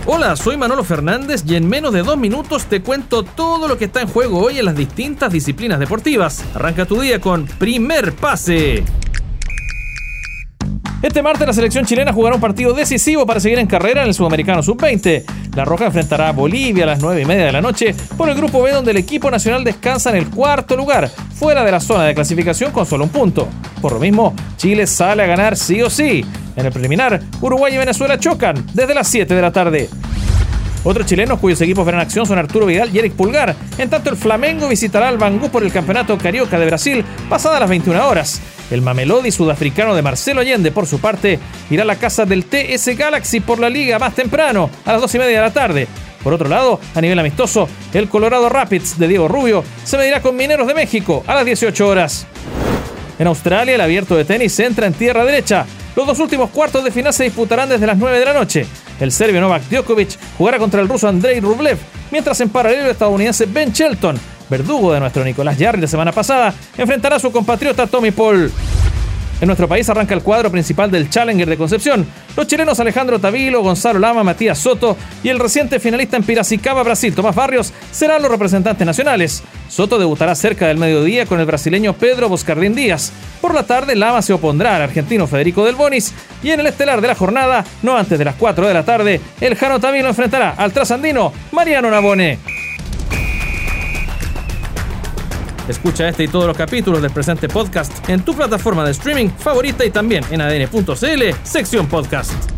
Hola, soy Manolo Fernández y en menos de 2 minutos te cuento todo lo que está en juego hoy en las distintas disciplinas deportivas. Arranca tu día con Primer Pase. Este martes la selección chilena jugará un partido decisivo para seguir en carrera en el Sudamericano Sub-20. La Roja enfrentará a Bolivia a las 9:30 de la noche por el Grupo B, donde el equipo nacional descansa en el 4º lugar, fuera de la zona de clasificación con solo un punto. Por lo mismo, Chile sale a ganar sí o sí. En el preliminar, Uruguay y Venezuela chocan desde las 7 de la tarde. Otros chilenos cuyos equipos verán acción son Arturo Vidal y Eric Pulgar. En tanto, el Flamengo visitará al Bangu por el Campeonato Carioca de Brasil pasadas las 21 horas. El Mamelodi sudafricano de Marcelo Allende, por su parte, irá a la casa del TS Galaxy por la Liga más temprano, a las 2:30 de la tarde. Por otro lado, a nivel amistoso, el Colorado Rapids de Diego Rubio se medirá con Mineros de México a las 18 horas. En Australia, el abierto de tenis entra en tierra derecha. Los 2 últimos cuartos de final se disputarán desde las 9 de la noche. El serbio Novak Djokovic jugará contra el ruso Andrei Rublev, mientras en paralelo el estadounidense Ben Shelton, verdugo de nuestro Nicolás Jarry la semana pasada, enfrentará a su compatriota Tommy Paul. En nuestro país arranca el cuadro principal del Challenger de Concepción. Los chilenos Alejandro Tavilo, Gonzalo Lama, Matías Soto y el reciente finalista en Piracicaba, Brasil, Tomás Barrios, serán los representantes nacionales. Soto debutará cerca del mediodía con el brasileño Pedro Boscardín Díaz. Por la tarde, Lama se opondrá al argentino Federico Del Bonis. Y en el estelar de la jornada, no antes de las 4 de la tarde, el Jano Tavilo enfrentará al trasandino Mariano Navone. Escucha este y todos los capítulos del presente podcast en tu plataforma de streaming favorita y también en adn.cl, sección podcast.